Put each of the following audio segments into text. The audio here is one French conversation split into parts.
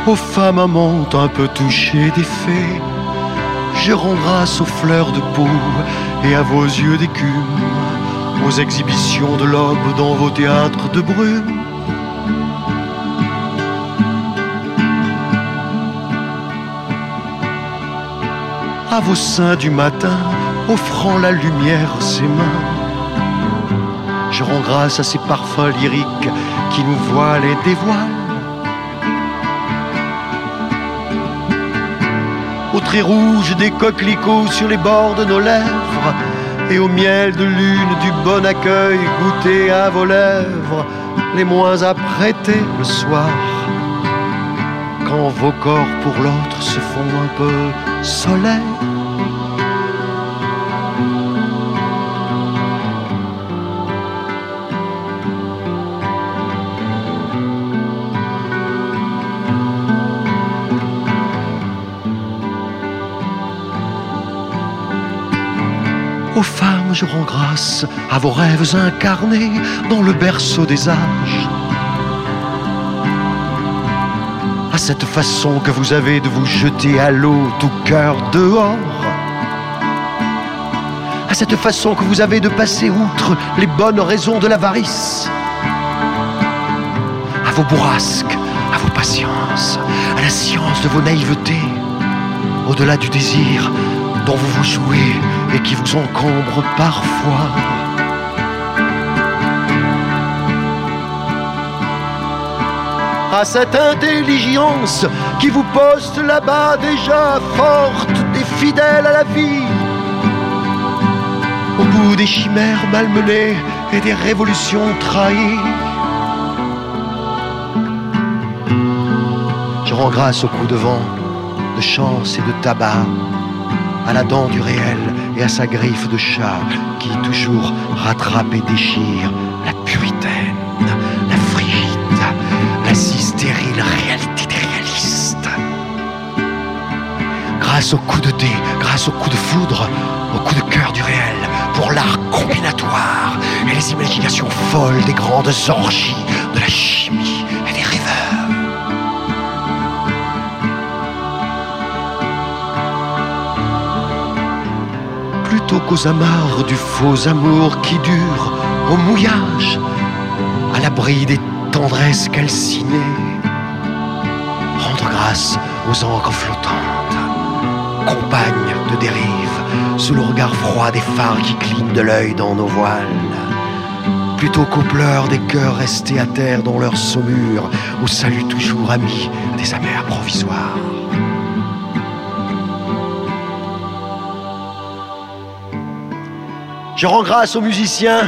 aux femmes amantes un peu touchées des fées. Je rends grâce aux fleurs de peau et à vos yeux d'écume, aux exhibitions de l'aube dans vos théâtres de brume. À vos seins du matin, offrant la lumière ses mains. Je rends grâce à ces parfums lyriques qui nous voilent et dévoilent. Aux traits rouges des coquelicots sur les bords de nos lèvres, et au miel de lune du bon accueil goûté à vos lèvres, les moins apprêtés le soir, quand vos corps pour l'autre se font un peu soleil. Aux femmes, je rends grâce à vos rêves incarnés dans le berceau des âges. À cette façon que vous avez de vous jeter à l'eau tout cœur dehors. À cette façon que vous avez de passer outre les bonnes raisons de l'avarice. À vos bourrasques, à vos patiences, à la science de vos naïvetés, au-delà du désir dont vous vous jouez et qui vous encombre parfois. À cette intelligence qui vous poste là-bas déjà forte et fidèle à la vie, au bout des chimères malmenées et des révolutions trahies. Je rends grâce au coup de vent, de chance et de tabac, à la dent du réel et à sa griffe de chat qui toujours rattrape et déchire la puritaine, la frigide, la si stérile réalité des réalistes. Grâce au coup de dé, grâce au coup de foudre, au coup de cœur du réel, pour l'art combinatoire et les imaginations folles des grandes orgies de la chimie et des rêveurs. Plutôt qu'aux amarres du faux amour qui dure au mouillage, à l'abri des tendresses calcinées, rendre grâce aux encres flottantes, compagnes de dérive, sous le regard froid des phares qui clignent de l'œil dans nos voiles, plutôt qu'aux pleurs des cœurs restés à terre dans leur saumure, au salut toujours ami des amers provisoires. Je rends grâce aux musiciens,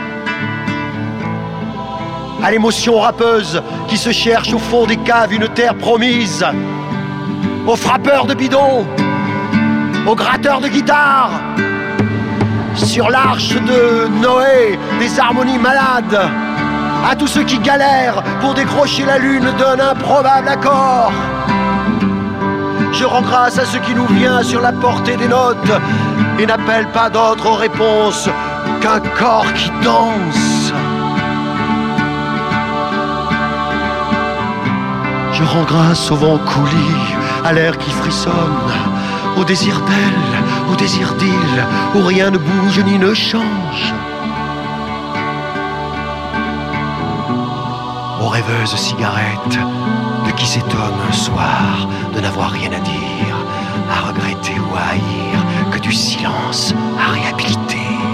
à l'émotion rappeuse qui se cherche au fond des caves une terre promise, aux frappeurs de bidons, aux gratteurs de guitare, sur l'arche de Noé des harmonies malades, à tous ceux qui galèrent pour décrocher la lune d'un improbable accord. Je rends grâce à ce qui nous vient sur la portée des notes et n'appelle pas d'autre réponse qu'un corps qui danse. Je rends grâce au vent coulis, à l'air qui frissonne, au désir d'elle, au désir d'île, où rien ne bouge ni ne change. Aux rêveuses cigarettes de qui s'étonne un soir de n'avoir rien à dire, à regretter ou à haïr, que du silence à réhabiliter.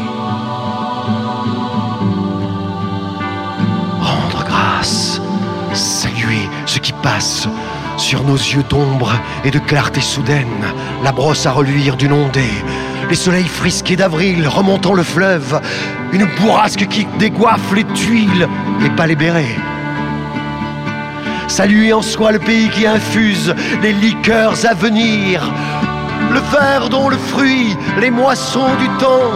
Rendre grâce, saluer ce qui passe sur nos yeux d'ombre et de clarté soudaine, la brosse à reluire d'une ondée, les soleils frisqués d'avril remontant le fleuve, une bourrasque qui dégoiffe les tuiles et pas les bérets. Saluer en soi le pays qui infuse les liqueurs à venir, le verre dont le fruit, les moissons du temps.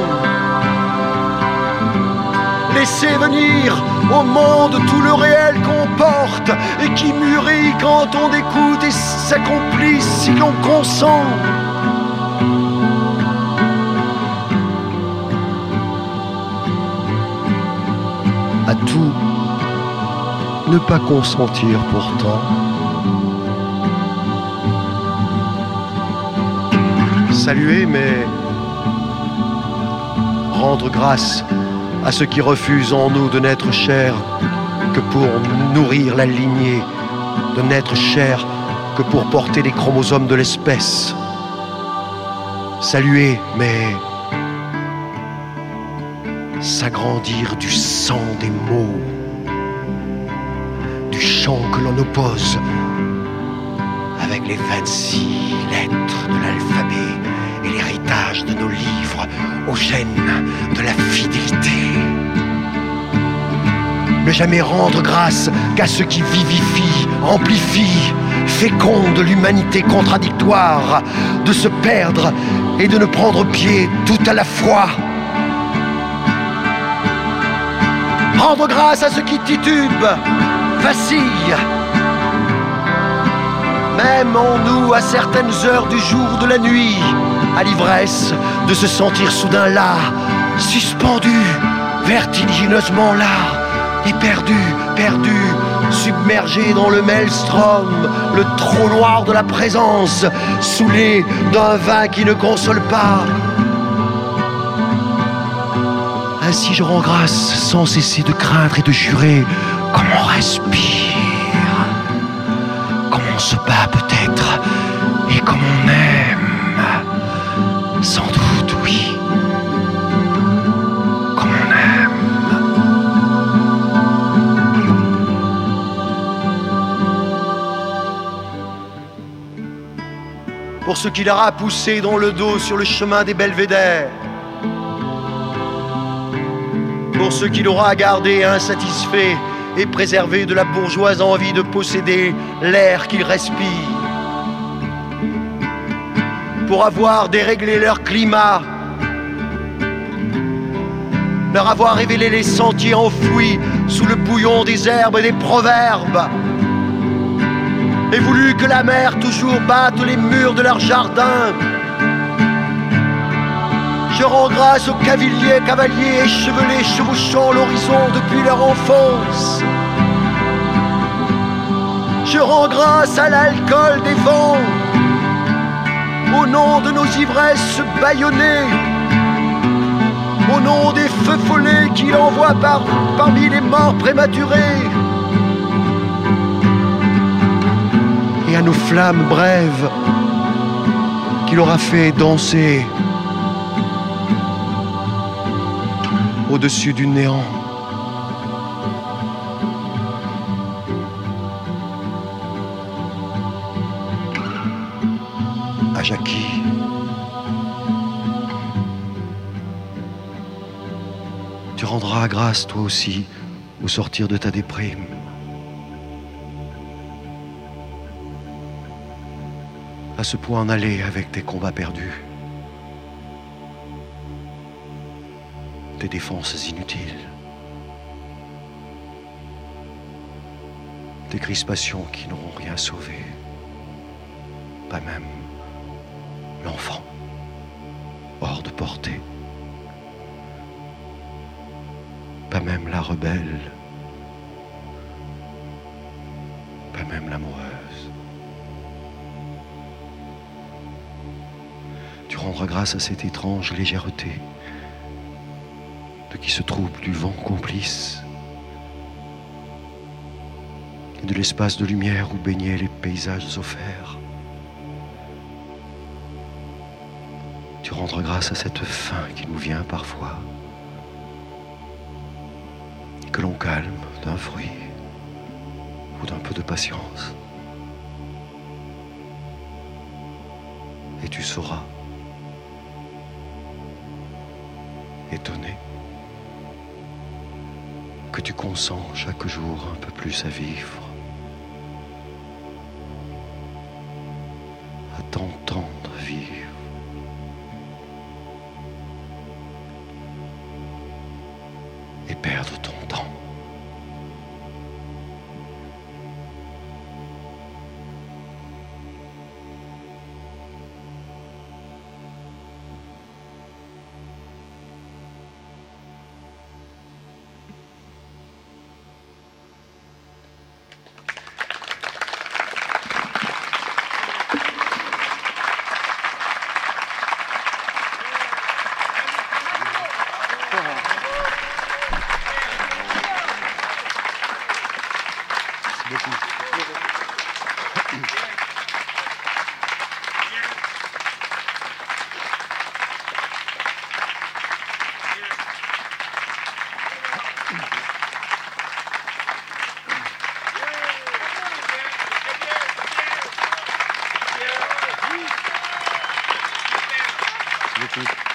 Laisser venir au monde tout le réel qu'on porte et qui mûrit quand on écoute et s'accomplit si l'on consent. À tout ne pas consentir pourtant, Saluer, mais rendre grâce à ceux qui refusent en nous de n'être chers que pour nourrir la lignée, de n'être chers que pour porter les chromosomes de l'espèce. Saluer, mais s'agrandir du sang des mots, du chant que l'on oppose avec les 26 lettres de l'alphabet et l'héritage de nos livres au gène de la fidélité. Ne jamais rendre grâce qu'à ceux qui vivifient, amplifient, fécondent l'humanité contradictoire, de se perdre et de ne prendre pied tout à la fois. Rendre grâce à ceux qui titubent, vacillent, même en nous à certaines heures du jour, de la nuit, à l'ivresse de se sentir soudain là, suspendu, vertigineusement là, et perdu, submergé dans le maelstrom, le trou noir de la présence, saoulé d'un vin qui ne console pas. Ainsi je rends grâce sans cesser de craindre et de jurer, comme on respire, comme on se bat peut-être, et comme on aime, sans doute oui, comme on aime. Pour ce qu'il aura poussé dans le dos sur le chemin des belvédères, pour ce qu'il aura gardé insatisfait et préservé de la bourgeoise envie de posséder l'air qu'il respire, pour avoir déréglé leur climat, leur avoir révélé les sentiers enfouis sous le bouillon des herbes et des proverbes, et voulu que la mer toujours batte les murs de leur jardin. Je rends grâce aux cavaliers échevelés chevauchant l'horizon depuis leur enfance. Je rends grâce à l'alcool des vents, au nom de nos ivresses bâillonnées, au nom des feux follets qu'il envoie parmi les morts prématurés, et à nos flammes brèves qu'il aura fait danser au-dessus du néant. À Jackie, tu rendras grâce toi aussi au sortir de ta déprime. À ce point en aller avec tes combats perdus, tes défenses inutiles, tes crispations qui n'auront rien sauvé, pas même l'enfant hors de portée, pas même la rebelle, pas même l'amoureuse. Tu rendras grâce à cette étrange légèreté de qui se trouble du vent complice et de l'espace de lumière où baignaient les paysages offerts. Tu rendras grâce à cette faim qui nous vient parfois, que l'on calme d'un fruit ou d'un peu de patience. Et tu sauras, étonné, que tu consens chaque jour un peu plus à vivre, à t'entendre vivre. Et perdre ton temps. beaucoup.